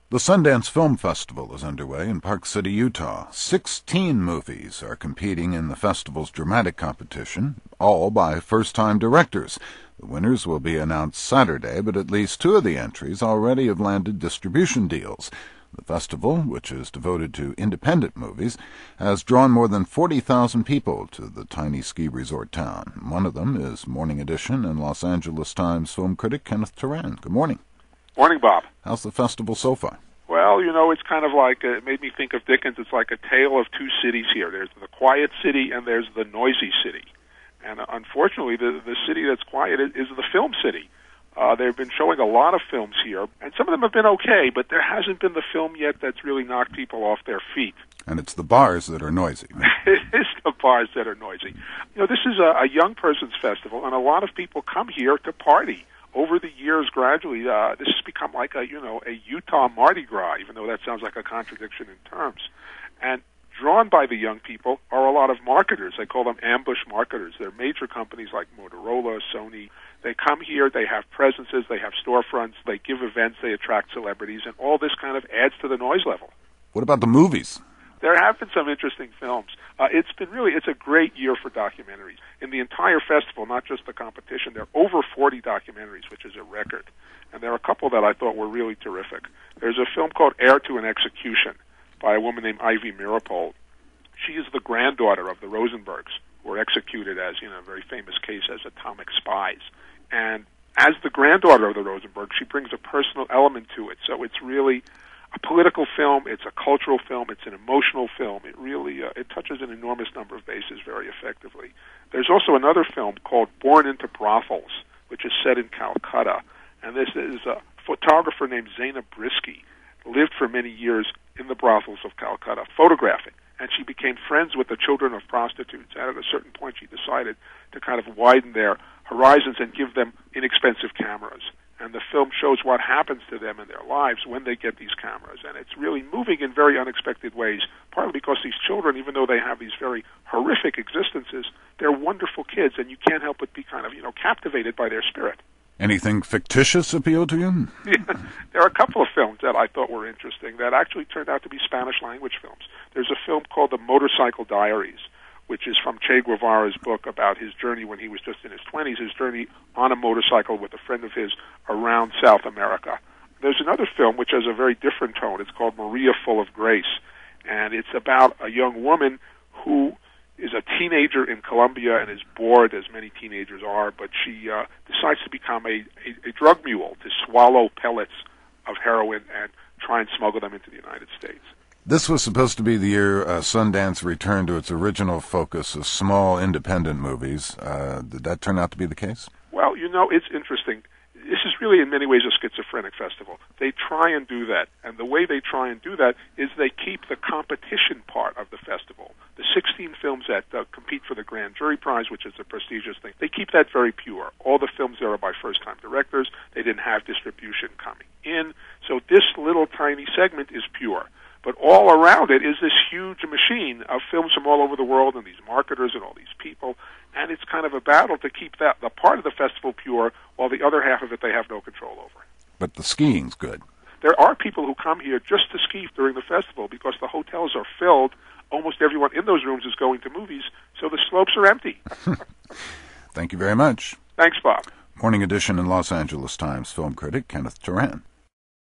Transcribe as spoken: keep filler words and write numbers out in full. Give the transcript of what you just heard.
The Sundance Film Festival is underway in Park City, Utah. Sixteen movies are competing in the festival's dramatic competition, all by first-time directors. The winners will be announced Saturday, but at least two of the entries already have landed distribution deals. The festival, which is devoted to independent movies, has drawn more than forty thousand people to the tiny ski resort town. One of them is Morning Edition and Los Angeles Times film critic Kenneth Turan. Good morning. Morning, Bob. How's the festival so far? Well, you know, it's kind of like, uh, it made me think of Dickens. It's like a tale of two cities here. There's the quiet city and there's the noisy city. And uh, unfortunately, the, the city that's quiet is, is the film city. Uh, they've been showing a lot of films here, and some of them have been okay, but there hasn't been the film yet that's really knocked people off their feet. And it's the bars that are noisy. It is the bars that are noisy. You know, this is a, a young person's festival, and a lot of people come here to party. Over the years, gradually, uh, this has become like a, you know, a Utah Mardi Gras, even though that sounds like a contradiction in terms. And drawn by the young people are a lot of marketers. They call them ambush marketers. They're major companies like Motorola, Sony. They come here, they have presences, they have storefronts, they give events, they attract celebrities, and all this kind of adds to the noise level. What about the movies? There have been some interesting films. Uh, it's been really, it's a great year for documentaries. In the entire festival, not just the competition, there are over forty documentaries, which is a record. And there are a couple that I thought were really terrific. There's a film called Heir to an Execution by a woman named Ivy Meeropol. She is the granddaughter of the Rosenbergs, who were executed as, you know, a very famous case as atomic spies. And as the granddaughter of the Rosenbergs, she brings a personal element to it. So it's really a political film, it's a cultural film, it's an emotional film. It really uh, it touches an enormous number of bases very effectively. There's also another film called Born into Brothels, which is set in Calcutta. And this is a photographer named Zainab Brisky, lived for many years in the brothels of Calcutta, photographing. And she became friends with the children of prostitutes. And at a certain point, she decided to kind of widen their horizons and give them inexpensive cameras. And the film shows what happens to them in their lives when they get these cameras. And it's really moving in very unexpected ways, partly because these children, even though they have these very horrific existences, they're wonderful kids, and you can't help but be kind of, you know, captivated by their spirit. Anything fictitious appeal to you? Yeah, there are a couple of films that I thought were interesting that actually turned out to be Spanish-language films. There's a film called The Motorcycle Diaries, which is from Che Guevara's book about his journey when he was just in his twenties, his journey on a motorcycle with a friend of his around South America. There's another film which has a very different tone. It's called Maria Full of Grace, and it's about a young woman who is a teenager in Colombia and is bored, as many teenagers are, but she uh, decides to become a, a, a drug mule, to swallow pellets of heroin and try and smuggle them into the United States. This was supposed to be the year uh, Sundance returned to its original focus of small, independent movies. Uh, did that turn out to be the case? Well, you know, it's interesting. This is really, in many ways, a schizophrenic festival. They try and do that, and the way they try and do that is they keep the competition part of the festival. The sixteen films that uh, compete for the Grand Jury Prize, which is a prestigious thing, they keep that very pure. All the films there are by first-time directors. They didn't have distribution coming in, so this little tiny segment is pure. But all around it is this huge machine of films from all over the world and these marketers and all these people, and it's kind of a battle to keep that the part of the festival pure while the other half of it they have no control over. But the skiing's good. There are people who come here just to ski during the festival because the hotels are filled. Almost everyone in those rooms is going to movies, so the slopes are empty. Thank you very much. Thanks, Bob. Morning Edition and Los Angeles Times film critic Kenneth Turan.